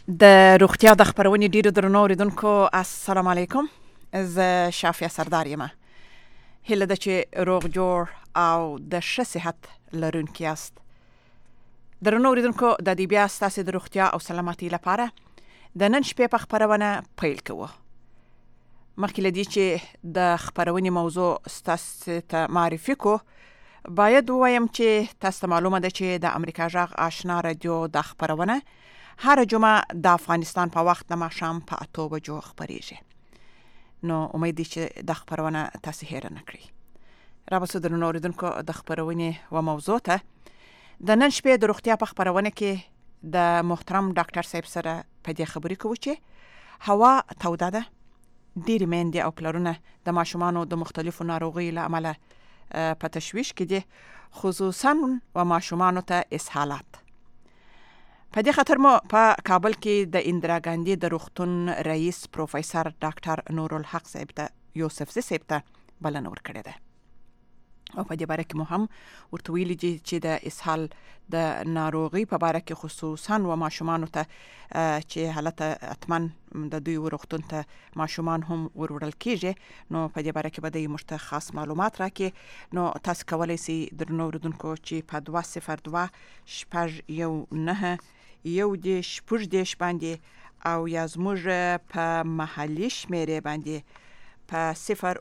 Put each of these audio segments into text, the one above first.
د روغتیا د خبرونې ډیرو درنو اوریدونکو السلام علیکم. زه شافیه سردار یم. هله د چې روغ جوړ او د ښه صحت لرونکي یاست. درنو اوریدونکو د دې بیا ستاسو د روغتیا او سلامتۍ لپاره د نن شپې په خبرونه پیل کوو. مخکې لدی چې د خبرونې موضوع ستاسو ته معرفي کو، باید وایم چې تاسو معلومه ده چې د امریکا جغ آشنا رادیو د خبرونه هر جمعه د افغانستان په وخت د ماښام په 8 بجو خبريږي. نو امید چې د خبرونه تاسو هیر نه کړئ. را به صدر نو اوریدونکو د خبرونې و موضوع ته د نن شپې د روغتیا په خبرونه کې د محترم ډاکټر صاحب سره په دې خبرې کوو چې هوا توده ده. ډېری میندې او پلرونه د ماشومانو د مختلفو ناروغیو له امله په تشویش کې دي، خصوصا و ماشومانو ته اسهالات. په دې خاطر مو په کابل کې د اندرا ګاندی د روغتون رئیس پروفیسور ډاکټر نورالحق صاحب ته یوسفزي صاحب ته بلنه ورکړې ده. او په دې باره کې مو هم ورته ویلي چې د اسهال د ناروغي په باره کې خصوصا و ماشومانو ته چې حالت اتمن د دوی روغتون ته ماشومان هم وروړل کیږي، نو په دې باره کې به د مشته خاص معلومات راکړي. نو تاسو کولای شئ درنو اوریدونکو چې په 202 شپږ یو نه یو د شپږ دیش باندې او یا زموږ په محلي شمیرې باندې په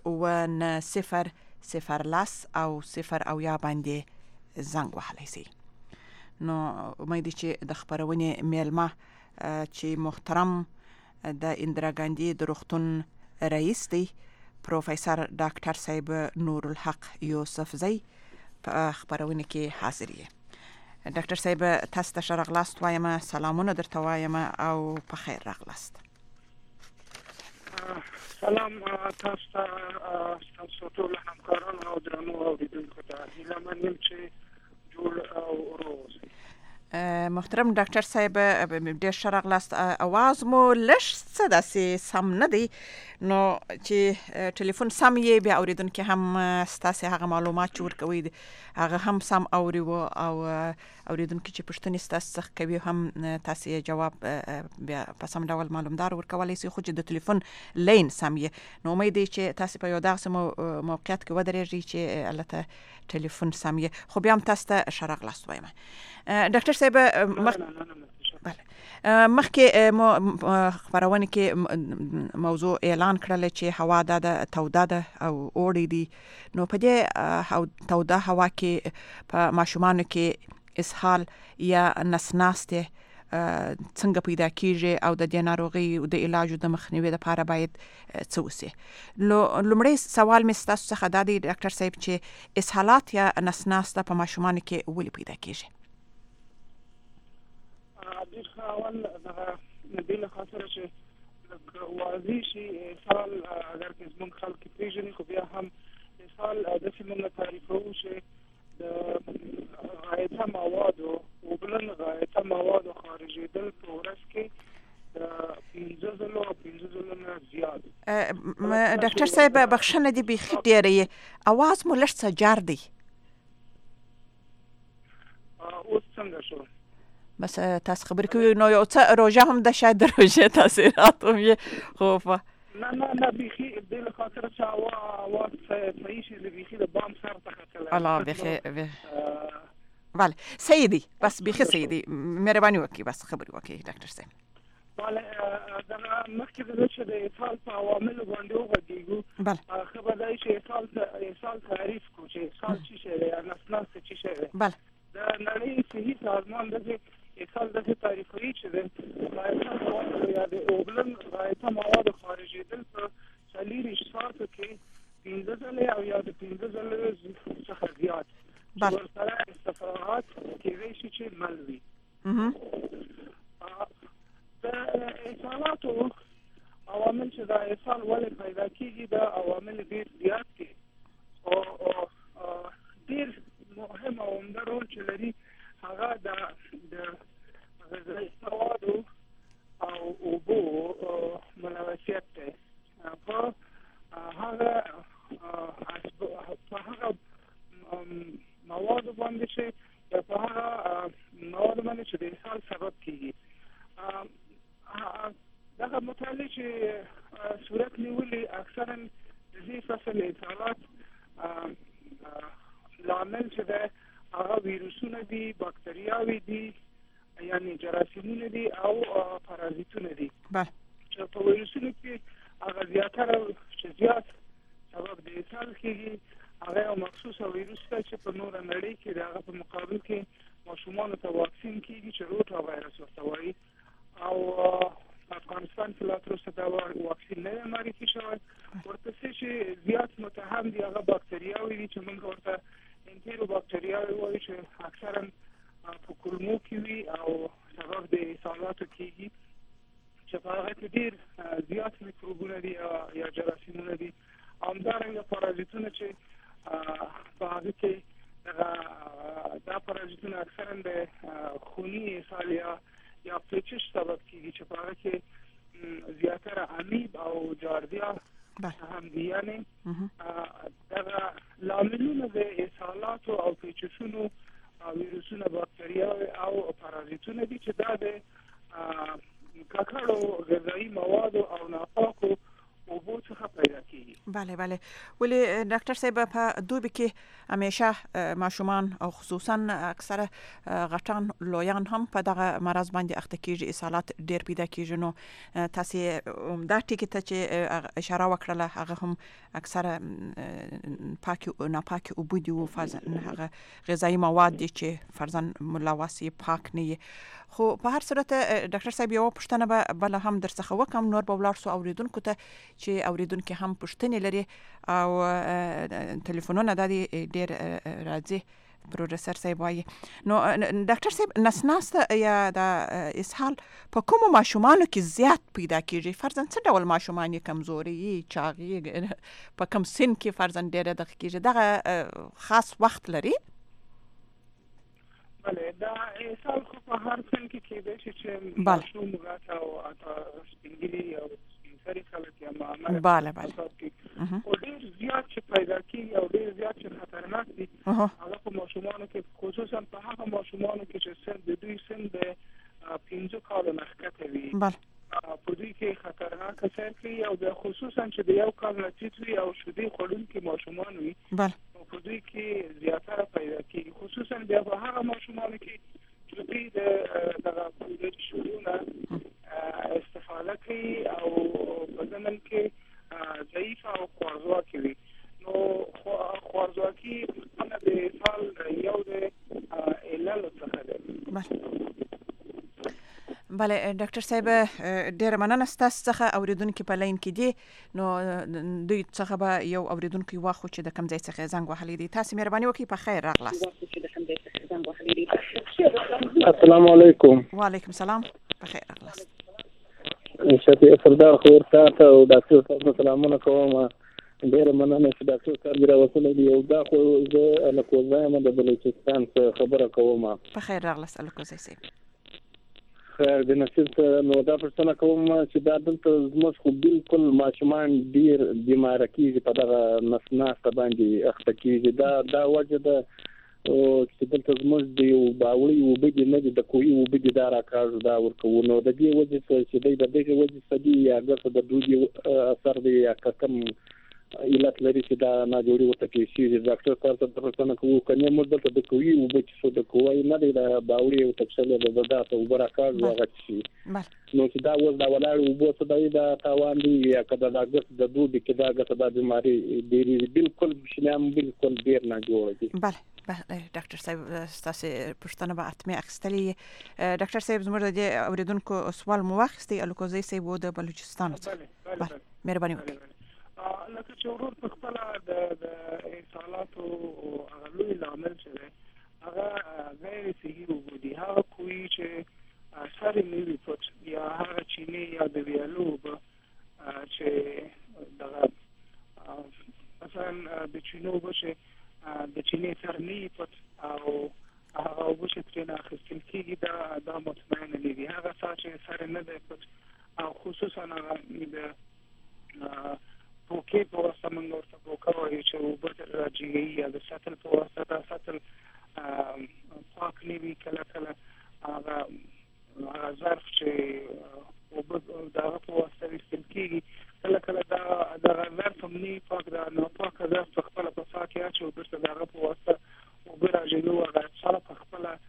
0 0 لاس او 0 او یا باندې زنګ وهلی شي. نو امید چې د خبرونې میلمه چې محترم د اندرا ګاندی د روغتون رئیس دی پروفیسور ډاکټر صاحب نورالحق یوسفزي په خبرونه کې حاضر یې. ډاکټر صاحب تاسو ته ښه راغلاست وایم، سلامونه درته وایم او په خیر راغلاست. سلام تاسو ته، تاسو ټول همکارانو او درنو اوریدونکو ته هیله من یم چې جوړ او روغ اوسئ. محترم ډاکټر صاحب ډېر ښه راغلاست. اواز مو لږ څه داسې سم نه دی، نو چې ټلیفون سم یې بیا اوریدونکي هم ستاسې هغه معلومات چې ورکوي هغه هم سم اوري او اوریدونکي چې پوښتنې ستاسو څخه کوي هم تاسو یې جواب بیا په سم ډول معلومدار ورکولی شئ، خو چې د ټلیفون لین سم یې. نو امید دی چې تاسو په یو داسې موقعیت کې ودرېږئ چې البته ټلیفون سم یې، خو بیا هم تاسو ته ښه راغلاست وایم. ډاکټر صاحب مخکې مو خبرونه کې موضوع اعلان کړل چې هوا د توده ده او اوړی دي. نو په دې توده هوا کې په ماشومانو کې اسهال یا نسناسته څنګه پیدا کیږي او د دې ناروغي د علاج او د مخنیوي لپاره باید څه وشي؟ لومړی سوال مې ستاسو څخه دا دی ډاکټر صاحب چې اسهالات یا نسناسته په ماشومانو کې ولې پیدا کیږي؟ ډېر ښه. اول د دې له خاطره چې واضح شي اسهال اگر که زموږ خلک پېژني، خو بیا هم اسهال داسې موږ تعریفوو چې د غایطه موادو اوبلن غایطه موادو خارجېدل په ورځ کې د 15 ځلو نه زیات. ډاکټر صاحب بخښنه دې بیخي ډېره یې اواز مو لږ څه جار دی. اوس څنګه شو؟ بس تاسو خبرې کوي نو یو څه روژه هم د شاید د روژې تاثیرات هم یې خو نه بیخي دې له خاطره چې اواز صحیح شي بیخي د بام سر ته ختلی. الله بیخي بله صحیح دی، بس بیخي صحیح دی، مهرباني وکړئ بس خبرې وکړئ ډاکټر صاحب. بله دغه مخکې د چې د اسهال په عواملو باندې وغږېږو، ښه به دی چې اسهال تعریف کړو چې اسهال څه شی دی یا نسناسته څه شی دی. بله د نړۍ صحي سازمان داسې اسهال داسې تعریفوي چې د غایطه موادو یا د اوبلن غایطه موادو خارجېدل په 40 ساعتو کې 15 ځلې او یا د 15 ځلو څخه زیات چې ورسره استفراغات کېدای شي چې مل وي. د اسهالاتو عوامل چې د اسهال ولې پیدا کېږي دا عوامل ډېر زیات دي او ډېر مهم او عمده رول چې لري هغه د غذایي موادو او اوبو ملوثیت دی. په هغه موادو باندې چې په هغه موادو باندې چې د اسهال سبب کېږي. دي، باکتریاوې دي، یعنی جراثیمونه دي او پارازیتونه دي. چې په ویروسونو کې هغه زیاتره چې زیات سبب د اسهال کېږي هغه یو مخصوصه ویروس دی چې په نوره نړۍ کې د هغه په مقابل کې ماشومانو ته واکسین کېږي چې روټا وایرس ورته وایي. او افغانستان کې لا تر اوسه دا واکسین نه دی معرفي شوی. ورپسې چې زیات متهم دي هغه باکتریاوې دي چې موږ ورته انټیرو باکتریاوې وایو چې اکثرا په کولمو کې وي او سبب د اسهالاتو کېږي چې په هغه کې ډېر زیات میکروبونه دي یا جراثیمونه دي. همدارنګه پارازیتونه چې په هغه کې دا پارازیتونه اکثرا د خوني اسهال یا پیچش سبب کېږي چې په هغه کې زیاتره امیب او جاردیا هم دي. یعنی دغه لاملونه د اسهالاتو او پیچشونو ویروسونه، باکتریاوې او پارازیتونه دي چې دا د ککړو غذایي موادو او ناپاکو اوبو څخه پیدا کیږي. بله ولی ډاکټر صاحب په دوبي کې همیشه ماشومان او خصوصا اکثره غټان لویان هم په دغه مرض باندې اخته کیږي، اسهالات ډیر پیدا کیږي. نو تاسو دا ټکی ته چې اشاره وکړه هغه هم اکثره پاکي او ناپاکي اوبو دي او هغه غذایی مواد دي چې فرضاً ملوث پاک نه. خو په هر صورت ډاکټر صاحب یو پوښتنه به بل هم درڅخه وکم، نور به ولاړ سو اوریدونکو ته چې اوریدونکو هم پوښتنې لري او ټلیفونونه د ډیر راځي. پروډوسر صاحب وایي نو ډاکټر صاحب نسناسته یا د اسهال په کومو ماشومانو کې زیات پیدا کیږي؟ فرضاً څه ډول ماشومان کمزوري چاغي په کوم سن کې فرضاً ډیر دغه کیږي؟ دغه خاص وخت لري؟ بله دا اسهال خو په هر سن کې کېدای شي چې ماشوم غټ او سپینګیري او سپینسري خلک یا معمر او ډېر زیات چې پیدا کېږي او ډېر زیات چې خطرناک دي هغه په ماشومانو کې، خصوصا په هغه ماشومانو کې چې سن د دوی سن د 15 کالو نه ښکته وي. په دوی کې خطرناک اثر کوي او د خصوصا چې د یو کال نه ټیټ وي او شیدې خوړونکي ماشومان وي په دوی کې زیاتره پیدا کېږي. خصوصا بیا په هغه ماشومانو کې چې دوی د دغه شیدو استفاده کوي او په ضمن کې ضعیف او خوارځواکي وي. نو خوارځواکي هم د اسهال یو د عللو څخه دی. بله ډاکټر صاحب ډیر مننه ستاسو څخه. اوریدونکو په لاین کې دي، نو دوی څخه به یو اوریدونکو واخو چې د کوم ځای څخه زنګ وهلی دي. تاسو مهرباني وکړئ په خیر راغلاست. السلام علیکم. وعلیکم السلام، په خیر راغلاست. شفیع سردار خور تاسو او ډاکټر صاحب سلامونه کوم. ډیر مننه چې ډاکټر صاحب راوصل دي او دا خو زه الکوزایم د بلوچستان خبره کوم. په خیر راغلاست الکوزای صاحب. خیر د نصیب نو دا پوښتنه کوم چې دا دلته زموږ خو بالکل ماشومان ډیر بیماره کېږي، په دغه نسناسته باندې اخته کېږي. دا وجه ده چې دلته زموږ د یو باوړي اوبه دي نه دي، د کوهي اوبه دي دا راکاږو دا ورکوو. نو د دې وجې چې دی د دغې وجې څه دي یا ګټه د دوی اثر دی یا که کوم علت لري چې دا ناجوړي ورته کېږي. ډاکټر صاحب ته پوښتنه کوو که نه موږ دلته د کوهي اوبه چې څو د کوهی نه دی د باوړي او تکشلې د داسې اوبه راکاږو هغه شي. نو چې دا اوس دا ولاړې اوبه څه دی دا تاوان دی یا که د ګټه د دوبي کې دا ګټه دا بیماري ډېرې بالکل شنیام بالکل ډېر ناجوړه دي. بله ډاکټر صاحب ستاسو پوښتنه به حتمي اخیستلې. ډاکټر صاحب زموږ د دې اوریدونکو سوال مو واخیستی الکوزی صاحب و د بلوچستان څخه. بله مهرباني وکړئ. لکه چې ورور په خپله د اسهالاتو هغه لوی لامل چې دی هغه غیر صحي اوبه دي. هغه کوهي چې سر یې نه وي پټ یا هغه چینې یا د ویالو اوبه چې دغه مثلا د چینو اوبه چې د چینې سر نه وي پټ او هغه اوبه چې ترېنه اخیستل کېږي دا مطمئن نه دي. هغه څه چې سر نه دی پټ او خصوصا هغه د پوکې په واسطه موږ ورته پوکه وایو چې اوبه ترې راجګوي یا د سطل په واسطه دا سطل پاک نه وي. کله کله هغه ظرف چې اوبه د هغه په واسطه ویستل کېږي کله کله دغه ظرف هم نه وي پاک، دا ناپاکه ظرف په خپله په څاه کې اچوو بیرته د هغه په واسطه اوبه راجګوو. هغه څاه په خپله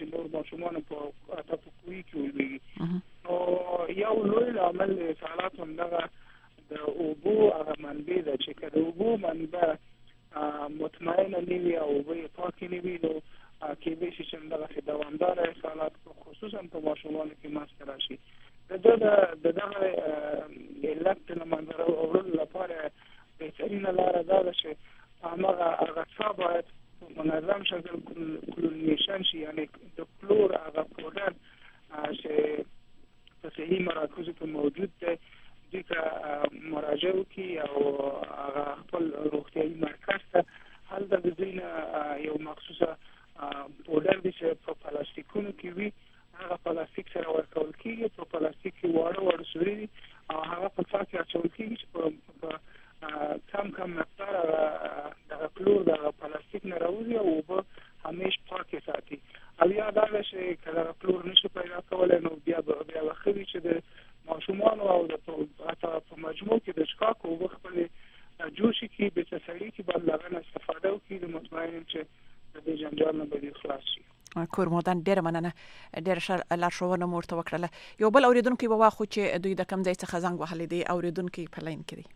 نور ماشومان په تاسو کوی کې ولوي نو یو لوی عمل سالات هم دغه د اوبو هغه منبع ده چې کله اوبو منبع مطمئنه نه وي او اوبه پاکې نه وي نو کېدای شي چې دغه دوامداره سالات خصوصا په ماشومانو کې منځته راشي دغه علت نه منځته وړلو لپاره بهترینه لاره دا ده چې هغه څه باید منظم شکل کلورینیشن شي یعنی د کلور هغه پودر چې په صحیح مراکزو کې موجود دی دې ته مراجعه وکړي او هغه خپل روغتیایي مرکز ته هلته د دوی نه یو مخصوصه پودر دی چې په پلاستیکونو کې وي هغه پلاستیک سره ورکول کېږي په پلاستیک کې واړه سوري دي او هغه په څا کې اچول کېږي چې په کم مقدار د کلور د پلاستیک نه راوځي او اوبه همیشه پاکې ساتي او یا دا چې کله کلور نشي پیدا کولای نو بیا وخوي چې د ماشومان او د په مجموع کې د شکاک او خپل جوشي کې به تسلی کې باندې لغنه استفاده وکړي د مطمئن چې د جنجال نه به خلاص شي کور مودان ډیر مننه ډیر ښه لارښوونه مو ورته وکړله یو بل اوریدونکو به واخو چې دوی د کم ځای څخه زنګ وهلی دی اوریدونکو په لاین کې دي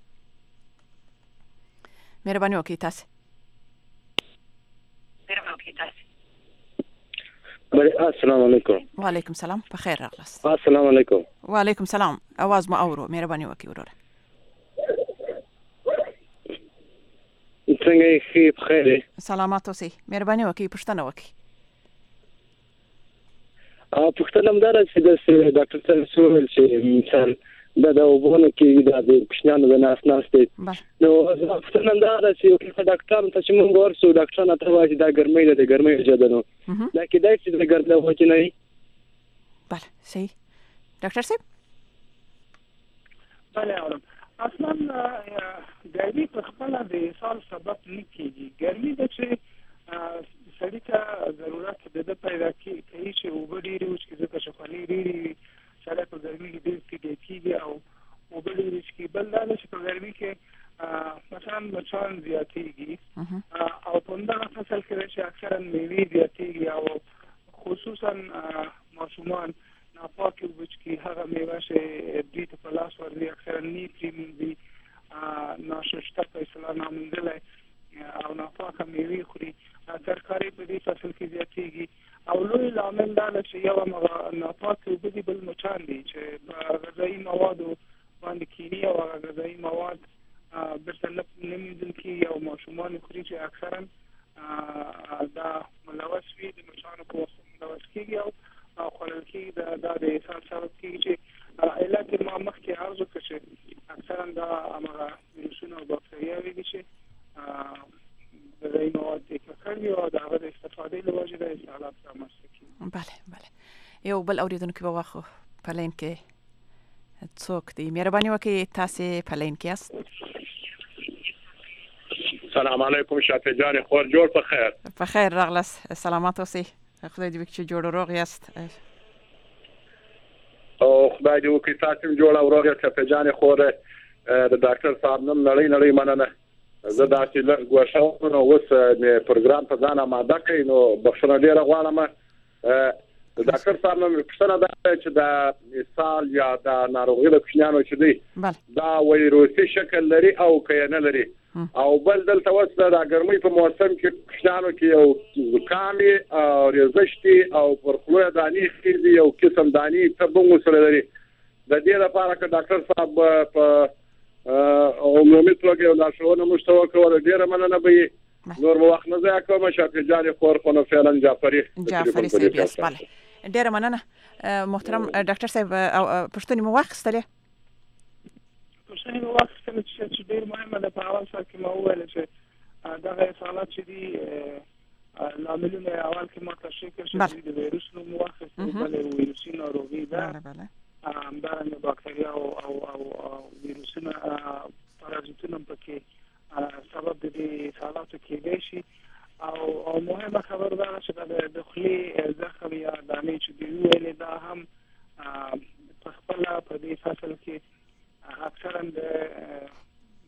مهرباني وکړئ تاسو السلام علیکم وعلیکم سلام په خیر راغلاست السلام علیکم وعلیکم سلام आवाज مو اورو مهرباني وکړئ وروره څنګه یې په خیر سلامات اوسئ مهرباني وکړئ پوښتنه وکړئ پوښتنه مدار چې د ډاکټر صاحب سوال چې مثال د وبونه کې د پښنانو د ناس دی نو پوښتنه مدار چې یو ډاکټر ته چې موږ ورسو ډاکټر نه ته وايي دا ګرمۍ ده ګرمۍ جدنو دا کې دای چې د ګرمۍ وځي نه بله صحیح ډاکټر صاحب بله اورم اصلا ګرمۍ په خپل د سال سبب نه کیږي ګرمۍ د چې سړی ته ضرورت د پیدا کوي چې اوبه ډېرې وڅښي ځکه چې خولې ډېرې سړی په ګرمۍ کې ډېر تږی کېږي او اوبه ډېرې وڅښي بل دا ده چې په ګرمۍ کې مثلا مچان زیاتېږي او په همدغه فصل کې چې اکثرا میوې زیاتېږي او خصوصا ماشومان ناپاکې اوبه څښي هغه میوه چې دوی ته په لاس ورځي اکثرا نیت پرېمنځي ناششته په اصطلاح ناموندلی او ناپاکه میوې خوري ترکاري په دې فصل کې زیاتېږي او لوی لامل دا ده چې یو هغه ناپاکې اوبه دي بل مچان دي چې په غذایي موادو باندې کیني او هغه غذایي مواد بیرته نه مینځل کېږي او ماشومان خوري چې اکثرا دا ملوث وي د مچانو په واسطه ملوث کېږي او خوړل کېږي دا د اسهال سبب کېږي چې علت ما مخکې عرض وکړه چې اکثرا دا هغه ویروسونه او باکتریاوې دي چې غذایي مواد یې ککړ او د هغه د استفادې له وجې د اسهالات رامنځته کېږي بله یو بل اوریدونکی به واخو په لاین کې څوک دی مهرباني وکړئ تاسې په لاین کې یاست سلام علیکم شافعي جان خور جوړ په خیر په خیر راغلاست سلامات اوسئ خدای دې وکړي چې جوړ روغ یاست او خدای دې وکړي تاسو جوړ او روغ یاست شافعي جان خور د ډاکټر صاحب نن نړۍ مننه زه دا چې غوښه نو اوس د پروګرام په ځان آماده کړئ نو بخښنه ډیره غواړم د ډاکټر صاحب نن پوښتنه ده چې د اسهال یا د ناروغۍ د کوچنیانو چې دی دا ویروسي شکل لري او که نه لري او بل دلته اوس د ګرمۍ په موسم کې کوچنیانو کې یو زکام او ریزشتي او پر خوله دانې خېږي یو قسم دانې تبنګ سره لري د دې لپاره که ډاکټر صاحب په عمومي توګه یو لارښوونه موږ ته وکړه ډیره مننه به نور وخت نه ضایع کوم شافعي جان خور خو نو فعلا جعفري صاحب یاست بله ډیره مننه محترم ډاکټر صاحب پوښتنې مو واخیستلې پوښتنې مو واخیستلې چې ډېر مهمه ده په اول سر کې ما وویل چې دغه اسهالات چې دي لاملونه اول کې ما تشریح کړ چې د ویروس نوم واخیست بلې ویروسي ناروغي ده همدارنګه باکتریا او ویروسونه پارازیتونه پکې سبب د دې اسهالاتو کېدای شي او مهمه خبر دا چې د خولې زخم یا دانې چې دی ویلې دا هم په خپل په دې فصل کې اکثرا د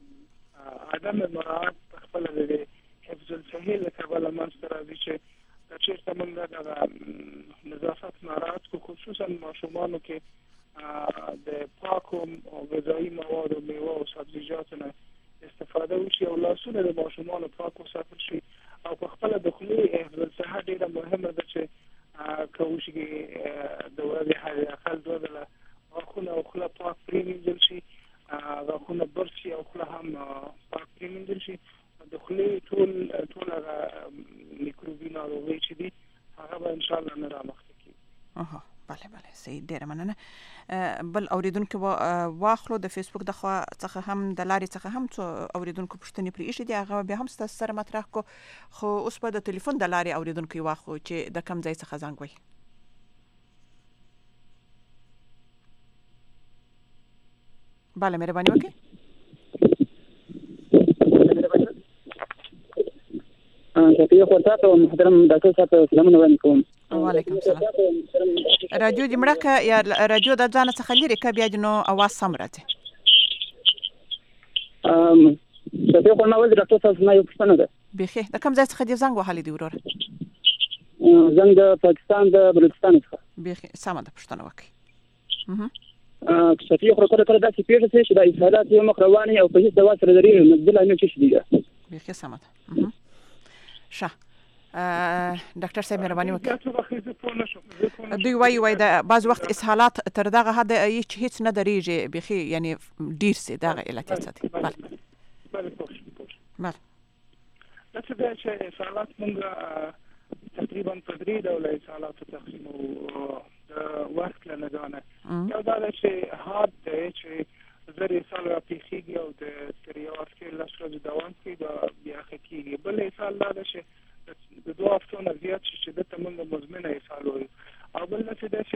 عدم مراعات په خپل د حفظ الصحې له کبله منځته راځي چې چې موږ د نظافت مراعات کو خصوصا ماشومانو کې د پاکو غذایی مواد او میوه او سبزیجاتو نه استفاده وشي او لاسونه د ماشومانو پاکو ساتل شي او په خپل د خولې حفظ صحت ډیره مهمه ده چې کوشش د ورځې حد اقل 2 ځله غاښونه او خوله پاک پرېمنځل شي غاښونه برس شي او خوله هم پاک پرېمنځل شي د خولې ټول میکروبي ناروغۍ چې دي هغه به ان شاء الله نه رامخته کیږي. بله صحیح ډیره مننه. بل اوریدونکو واخلو د فیسبوک د خوا څخه هم د لارې څخه هم څو اوریدونکو پوښتنې پرې ایښې دي هغه بیا هم ستاسو سره مطرح کو خو اوس په د ټلیفون د لارې اوریدونکو واخلو چې د کم ځای څخه زنګ وایي. بله مهرباني وکړئ. شفیع خورتا ته محترم ډاکټر صاحب سلامونه وړاندې کوم. وعلیکم السلام. رادیو دې مړه که یا رادیو د ځانه څخه لرې که بیا دې نو اواز سم راځي. شفیع خورتا وایي ډاکټر صاحب زما یو پوښتنه ده. بیخي د کوم ځای څخه دې زنګ وهلی دی وروره؟ زنګ د پاکستان د بلوچستان څخه. بیخي سمه ده پوښتنه وکړئ. شفیع خورتا کله داسې پیښه شي چې د اسهالات یو مخ رواني او په هیڅ دوا سره درېږي نو د لامل څه دي؟ بیخي سمه ده. ښه ډاکټر صاحب مهرباني وکړئ. دوی وایي د بعض وخت اسهالات تر دغه حد هیڅ نه درېږي بیخي یعنی ډیر سي دغه علت یې څه دي؟ بله داسې ده چې اسهالات موږ تقریبا په 3 ډوله اسهالاتو تقسیموو د وخت له نګانه. یو دا ده چې هارد دی چې زر اسهال راپېښېږي او د تر یو هفتې 10 ورځې دوام کوي بیا ښه کېږي. بل اسهال دا ده چې د 2 هفتو نه زیات شي چې دته موږ مزمنه اسهال وایو او بل داسې ده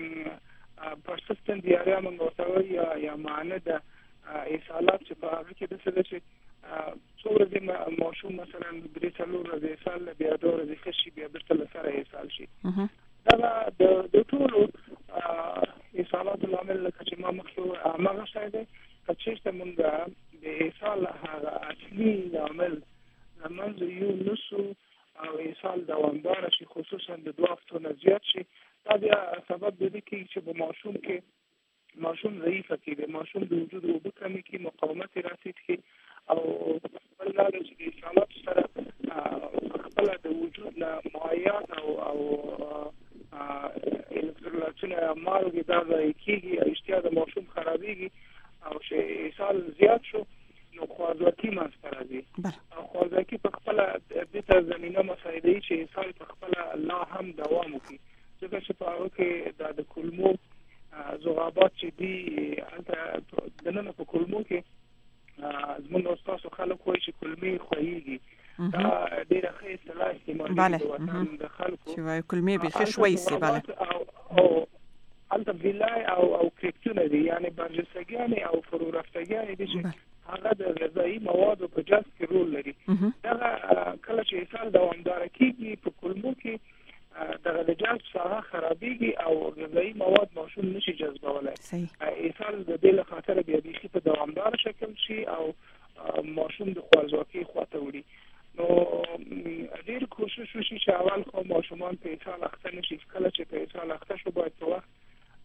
چې پرسسټنټ ډیاریا موږ ورته وایو یا معانده اسهالات چې په هغه کې داسې ده چې څو ورځې ماشوم مثلا 3-4 ورځې اسهال بیا 2 ورځې ښه شي بیا بېرته له سره اسهال شي. دا د ټولو اسهالاتو لامل لکه چې ما مخکې هماغه شی دی که چېرته موږ د اسهال هغه اصلي لامل له منځه یو نسو او اسهال دوامداره شي خصوصا د 2 هفتو نه زیات شي دا بیا سبب د دې کېږي چې په ماشوم کې ماشوم ضعیفه کېږي ماشوم د وجود اوبه کمې کړي مقاومت یې راټیټ کړي او بل دا ده چې د اسهالاتو سره خپله د وجود نه مایعات او الکترولیتونه مالګې دا ضایع کېږي اشتها د ماشوم خرابېږي او چې اسهال زیات شو نو خوارځواکي منځته راځي او خوارځواکي په خپله دې ته زمینه مساعدوي چې اسهال په خپله لا هم دوام وکړي ځکه چې په هغه کې دا د کولمو ذغابات چې دي هلته دننه په کولمو کې زموږ او ستاسو خلک وایي چې کولمې خوږېږي دا ډېره ښه اصطلاح استعمالېږي د وطن د خلکو چې وایي کولمې بیخي ښوی سي او هلته ویلای او کرکټونه دي یعنې برجستګیانې او فرورفتګیانې دي چې هغه د غذایي موادو په جذب کې رول لري. دغه کله چې اسهال دوامداره کېږي په کولمو کې دغه د جذب ساحه خرابېږي او غذایي مواد ماشوم نشي جذبولی. اسهال د دې له خاطره بیا بیخي په دوامداره شکل شي او ماشوم د خوارځواکۍ خواته وړي. نو ډېر کوشش وشي چې اول خو ماشومان په اسهال اخته نشي. کله چې په اسهال اخته شو باید په وخت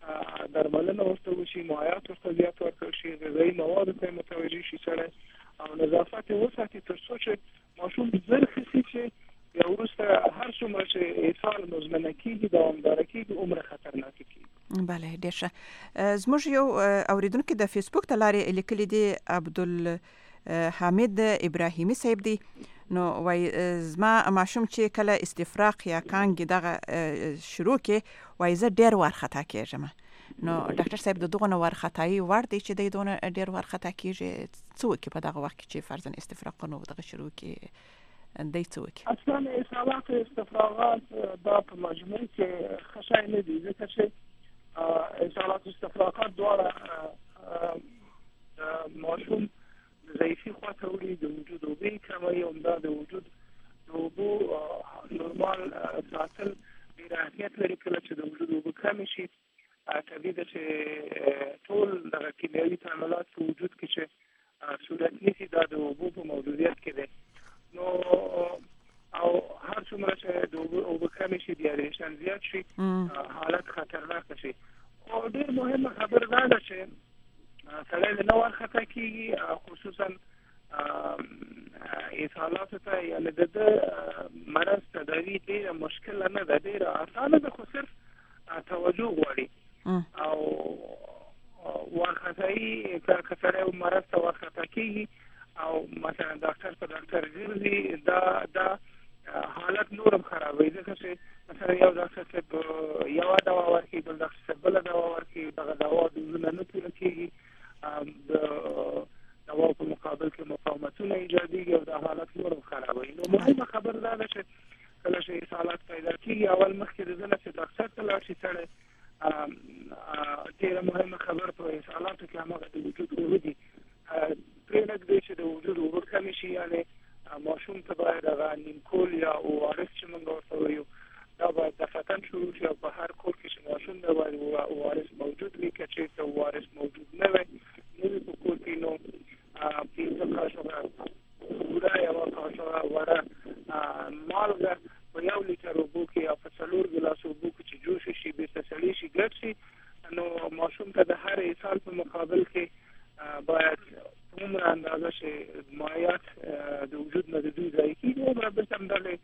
درملنه ورته وشي مایعات ورته زیات ورکړل شي غذایي موادو ته متوجه شي سړی او نظافت یې وساتي تر څو چې ماشوم زر ښه شي چې بیا وروسته هر څومره چې اسهال مزمنه کېږي دوامداره کېږي عمره خطرناکه کېږي. بله ډېر ښه. زموږ یو اورېدونکي د فیسبوک د لارې لیکلي دي عبدالحمید ابراهیمي صاحب دی نو وای زما ماشوم چې کله استفراغ یا کانګ دغه شروع کې وای زه ډېر وارخطا کېږم. نو ډاکټر صاحب د دغه نو وارخطایي وړ دی چې دی دونه ډېر وارخطا کېږي څه وکړي په دغه وخت کې چې فرضاً استفراغ نو دغه شروع کې دی څه وکړي؟ اصلا اسهالات او استفراغات دا په مجموع کې ښه شی نه دي ځکه چې اسهالات او استفراغات دواړه ماشوم ضعیفي خواته وړي د وجود اوبه کموي همدا د وجود د اوبو نورمال ساتل ډېر اهمیت لري. کله چې د وجود اوبه کمې شي طبیعي ده چې ټول دغه کیمیاوي تعاملات په وجود کې چې صورت نیسي دا د اوبو په موجودیت کې دی. نو او هر څومره چې د اوبه کمې شي ډیهایډریشن زیات شي حالت خطرناک شي. خو ډېر مهمه خبره دا ده چې سړی له نه وارخطا کېږي، خصوصا اسهالاتو ته. یعنې د مرض تداوي ډېره مشکله نه ده، ډېره اسانه ده، خو صرف توجه غواړي. او وارخطایي که سړی مرض ته وارخطا کېږي او مثلا ډاکټر په ډاکټر ګرځي، دا حالت نورم خرابوي. ځکه چې مثلا یو ډاکټر صاحب یوه دوا ورکوي، بل ډاکټر صاحب بله دوا ورکوي، دغه دوا ډوزونه نه پوره کېږي، د دوا په مقابل کې مقاومتونه ایجادېږي او دا حالت نورم خرابوي. نو مهمه خبره دا ده چې کله چې اسهالات پیدا کېږي، اول مخکې د ده نه چې ډاکټر ته لاړ شي سړی. ډېره مهمه خبره په اسهالاتو کې هماغه د وجود اوبه دي. پرېږدي چې د وجود اوبه کمې شي، یعنې ماشوم ته باید هغه نیمکول یا ORS چې موږ ورته وایو دا باید دفعتاً شروع شي او په هر کور کې چې ماشوم دی باید ORS موجود وي. که چېرته ORS موجود نه وي په کور کې، نو 15 قاشقه بوره، یوه قاشقه وړه مالګه په 1 لیټر اوبو کې یا په 4 ګیلاس اوبو کې چې جوش شي، بېرته سړې شي، ګډ شي، نو ماشوم ته د هر اسهال په مقابل کې باید عمر اندازه چې مایعات د وجود نه د دوی ځای کېږي، عمره بېرته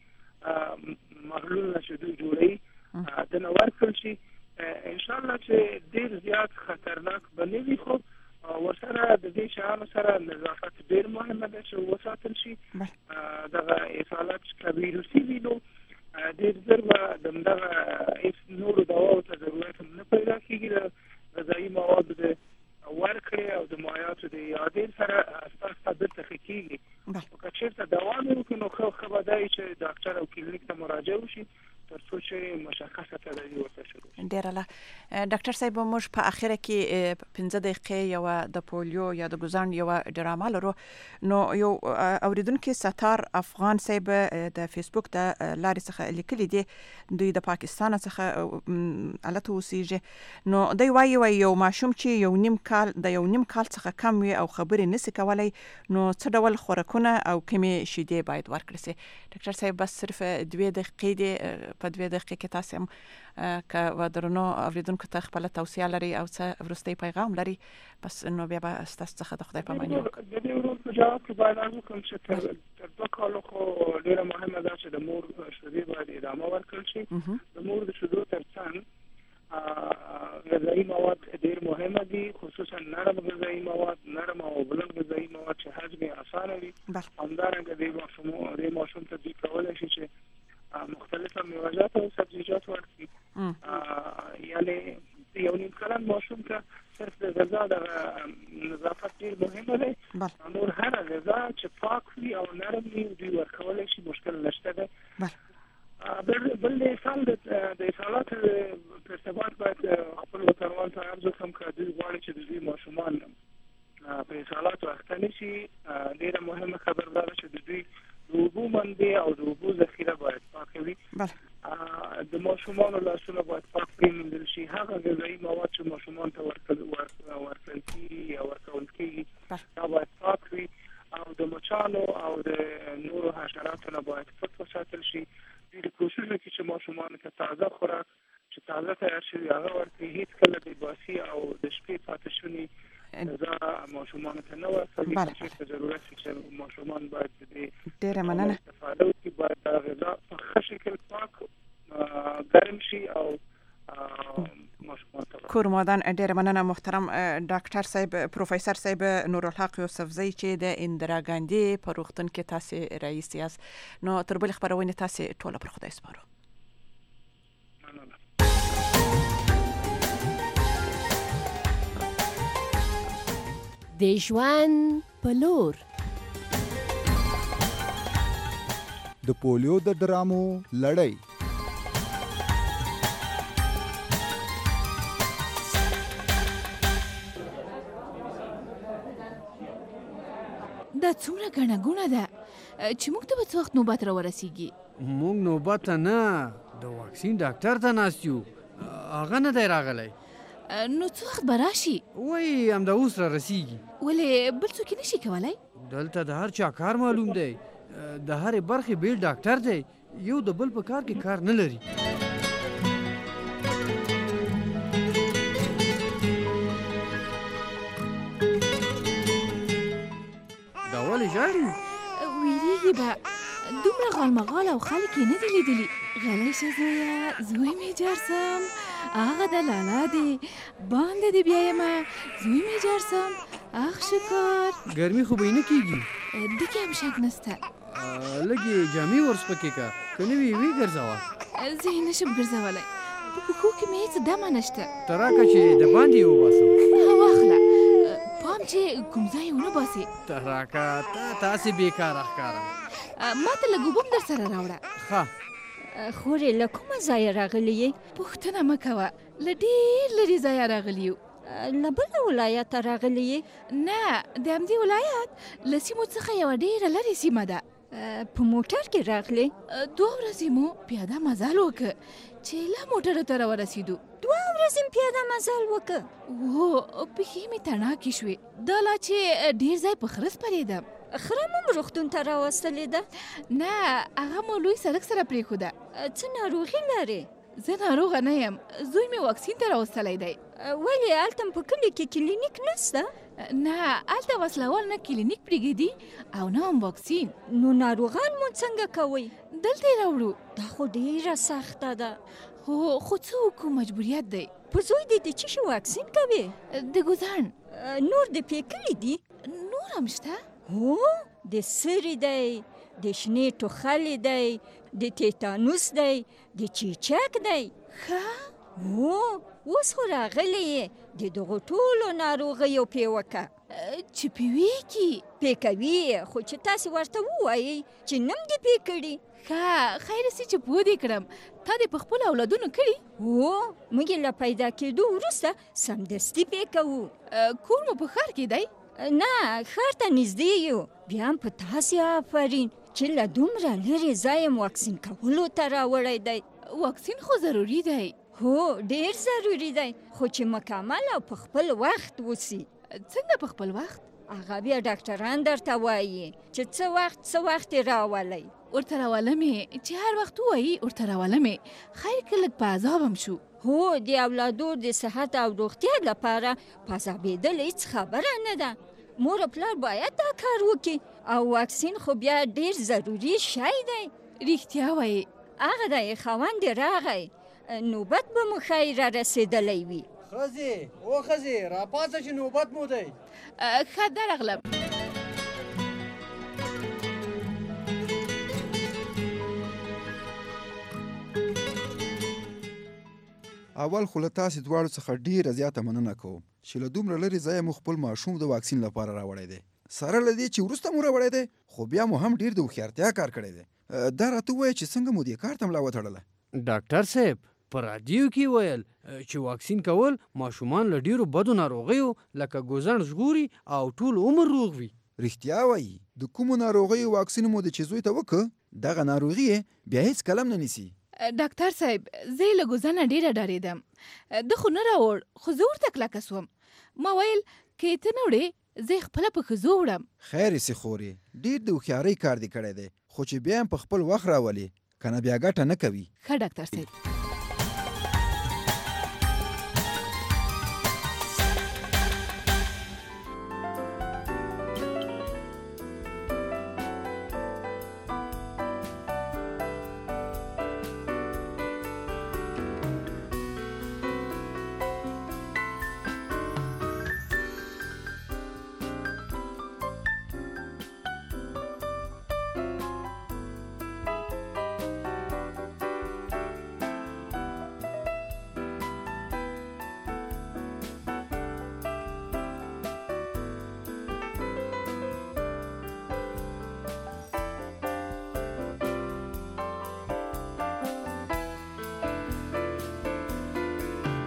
همدغې محلول نه چې دوی جوړوي دنه ورکړل شي. انشاءالله چې ډېر زیات خطرناک به نه وي، خو ورسره د دې شیانو سره نظافت ډېر مهمه ده چې وساتل شي. دغه اسهالات که ویروسي وي نو ډېر ژر به د همدغه نورو دواو ته ضرورت هم نه پیدا کېږي. د غذایي موادو د ورکړې او د مایعاتو د اعادې سره ستاسو بیرته ښه کېږي. که چېرته دوا مې وکړي نو ښه به دا وي چې ډاکټر او کلینیک ته مراجعه وشي تر څو چې مشخصه تداوي ورته شروع شي. ډېره ښه. ډاکټر صاحب، موږ په اخره کې 15 دقیقې یوه د پولیو یا د ګوزاڼ یوه ډرامه لرو. نو یو اوریدونکي ستار افغان صاحب د فیسبوک د لارې څخه لیکلي دي، دوی د پاکستان څخه هلته اوسېږي. نو دوی وایي یو ماشوم چې یو نیم کال څخه کم وي او خبرې نسي کولی، نو څه ډول خوراکونه او کومې شیدې باید ورکړل شي؟ ډاکټر صاحب، بس صرف 2 دقیقې دي. په 2 دقیقې کې تاسو هم که درنو اوریدونکو ته خپله توصیه لري او څه وروستی پیغام لري، بس نو بیا به ستاسو څخه د خدای په امان وکړو. د دې ورور په جواب کې باید عرض وکړم چې تر 2 کالو خو ډېره مهمه ده چې د مور شیدې باید ادامه ورکړل شي. د مور د شیدو تر څنګ غذایي مواد ډېر مهمه دي، خصوصا نرم غذایي مواد، نرم او بلند غذایي مواد چې هضم یې اسانه وي. همدارنګه دې ماشوم ته دوی کولی شي چې مختلفه میوه‌جات او سبزیجات ورکړي. یعنې یو نیم کلن ماشوم ته صرف د غذا د نظافت ډېر مهمه دی. نور هره غذا چې پاک وي او نرم وي دوی ورکولی شي، مشکل نشته دی. بل د اسهالات په ارتباط باید خپل وطنوالو ته عرض وکړم که دوی غواړي چې د دوی ماشومان په اسهالاتو اخته نه شي، ډېره مهمه خبره دا ده چې د دوی د اوبو منبع او د اوبو ذخیره باید پاکه وي. د ماشومانو لاسونه باید پاک پرېمنځل شي. هغه غذایي مواد چې ماشومان ته ورکړل کېږي یا ورکول کېږي دا باید پاک وي، او د مچانو او د نورو حشراتو نه باید پټ وساتل شي. دوی کوشش وکړي چې ماشومانو ته تازه خوراک چې تازه تیار شوي هغه ورکړي، هېڅکله د باسي او د شپې پاتې شوني غذا ماشومانو ته نه ورکوي. چې ضرورت وي چې ماشومان باید د ډېره مننه استفاده وکړي، باید دا غذا په ښه شکل پاک ګرم شي او ماشومان ته کور مادن. ډېره مننه محترم ډاکټر صاحب، پروفیسور صاحب نورالحق یوسفزی چې د اندرا ګاندي په روغتون کې تاسې رئیس یاست. نو تر بلې خپرونې تاسې ټوله پر خدای سپارو. د ژوند په لور د پولیو د ډرامو لړۍ. دا څومره ګڼه ګوڼه ده چې موږ ته به څه وخت نوبت را ورسیږي؟ موږ نوبت ته نه، د واکسین ډاکټر ته ناست یو، هغه نه دی راغلی. نو څه وخت به راشي؟ وایي همدا اوس را رسیږي. ولې بل څوک یې نشي کولی؟ دلته د هر چا کار معلوم دی. د هرې برخې بیل ډاکټر دی، یو د بل په کار کې کار نه لري. دا ولې ژاړي؟ ویریږي به، دومره غالمغال او خلک یې نه دي لیدلي. غلی شه زویه، زوی مې جار سم، هغه د لالا دی، باندې دې بیایمه، زوی مې جار سم. اخ شکار، ګرمي خو به یې نه کېږي. دکې هم شک نسته. لږ یې جامې ورسپکې که، که نه وي ویې ګرځوه. زه یې نشم ګرځولی، په پښو کې مې هېڅ دمه نشته. ته راکړه چې د باندې یې وباسم. واخله، پام چې کوم ځای یې ونه باسې. ته راکړه، ته تاسې بېکاره ښکارم. ما ته لږ اوبه هم در سره راوړه. ښه. خورې له کومه ځایه راغلې یې؟ پوښتنه مه کوه، له ډېر لرې ځایه راغلي یو. له بله ولایته راغلې یې؟ نه، د همدې ولایت له سیمو څخه یوه ډېره لرې سیمه ده. په موټر کې راغلې؟ 2 ورځې مو پیاده مزل وکړ چې له موټرو ته راورسېدو. 2 ورځې مې پیاده مزل وکړ؟ هو، پښې مې تڼاکې شوې. دا لا چې ډېر ځای په خره سپرېدم. خره مو روغتون ته راوستلې ده؟ نه، هغه مو لوی سړک سره پرېښوده. څه ناروغي لرې؟ زه ناروغه نه یم، زوی مې واکسین ته راوستلی دی. ولې هلته په کلي کې کلینیک نشته؟ نه، هلته وسلوال نه کلینیک پرېږدي او نه هم واکسین. نو ناروغان مو څنګه کوئ؟ دلته یې راوړو. دا خو ډېره سخته ده. خو څه وکړو، مجبوریت دی. په زوی دې د څه شي واکسین کوې؟ د ګوزڼ. نور دې پېکلي دي؟ نور هم شته. هو، د سرې دی، د شنې ټوخلې دی، د تیتانوس دی، د چیچک دی. ښه؟ هو، اوس خو راغلی یې، د دغو ټولو ناروغیو پې وکړه. چې پېوېږي؟ پې کوي، خو چې تاسې ورته ووایئ چې نم دې پې کړي. ښه، خیر سي چې پوه دې کړم. تا دې په خپلو اولادونو کړي؟ هو، موږ یې له پیدا کېدو وروسته سمدستي پې کوو. کور مو په ښار کې دی؟ نه، ښار ته نږدې یو. بیا هم په تاسې آفرین چې له دومره لرې ځایه واکسین کولو ته راوړی دی. واکسین خو ضروري دی. هو، ډېر ضروري دی، خو چې مکمل او په خپل وخت وسي. څنګه په خپل وخت؟ هغه بیا ډاکټران درته وایي چې څه وخت یې راولئ. ورته راولمې چې هر وخت ووایي، ورته راولمې. خیر که لږ په عذاب هم شو. هو، د اولادو د صحت او روغتیا لپاره په عذابېدل هېڅ خبره نه ده. مور او پلار باید دا کار وکړي، او واکسین خو بیا ډېر ضروري شی دی. رښتیا وایي. هغه دی، خاوند یې راغی، نوبت به مو ښایي را رسېدلی وي. ښځې، او ښځې، راپاڅه چې نوبت مو دی. ښه، درغلم. اول خو له تاسې دواړو څخه ډېره زیاته مننه کوم چې له دومره لرې ځایه مو خپل ماشوم د واکسین لپاره راوړی دی. سره له دې چې وروسته مو راوړی دی، خو بیا مو هم ډېر د هوښیارتیا کار کړی دی. دا راته ووایه چې څنګه مو دې کار ته ملا وتړله؟ ډاکټر صاحب په رادیو کې ویل چې واکسین کول ماشومان له ډېرو بدو ناروغیو لکه ګوزڼ ژغوري او ټول عمر روغ وي. رښتیا وایي. د کومو ناروغیو واکسین مو د چې زوی ته وکړه، دغه ناروغي یې بیا هېڅ کلم نه نیسي. ډاکټر صاحب، زه یې له ګوزڼه ډېره ډارېدم. ده خو نه راوړ، خو زه ورته کلکه سوم. ما ویل که ته نه وړې، زه یې خپله په ښځو وړم. خیر یې سي خورې، ډېر د هوښیارۍ کار دې کړی دی، خو چې بیا هم په خپل وخت راولې، که نه بیا ګټه نه کوي. ښه ډاکټر صاحب.